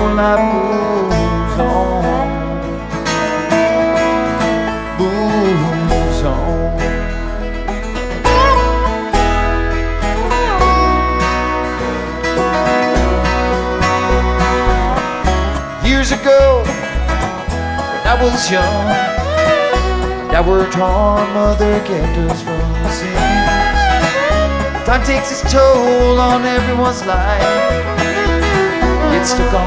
life moves on, moves on. Years ago, when I was young, that word torn mother kept us from the sins. Time takes its toll on everyone's life. Get stuck on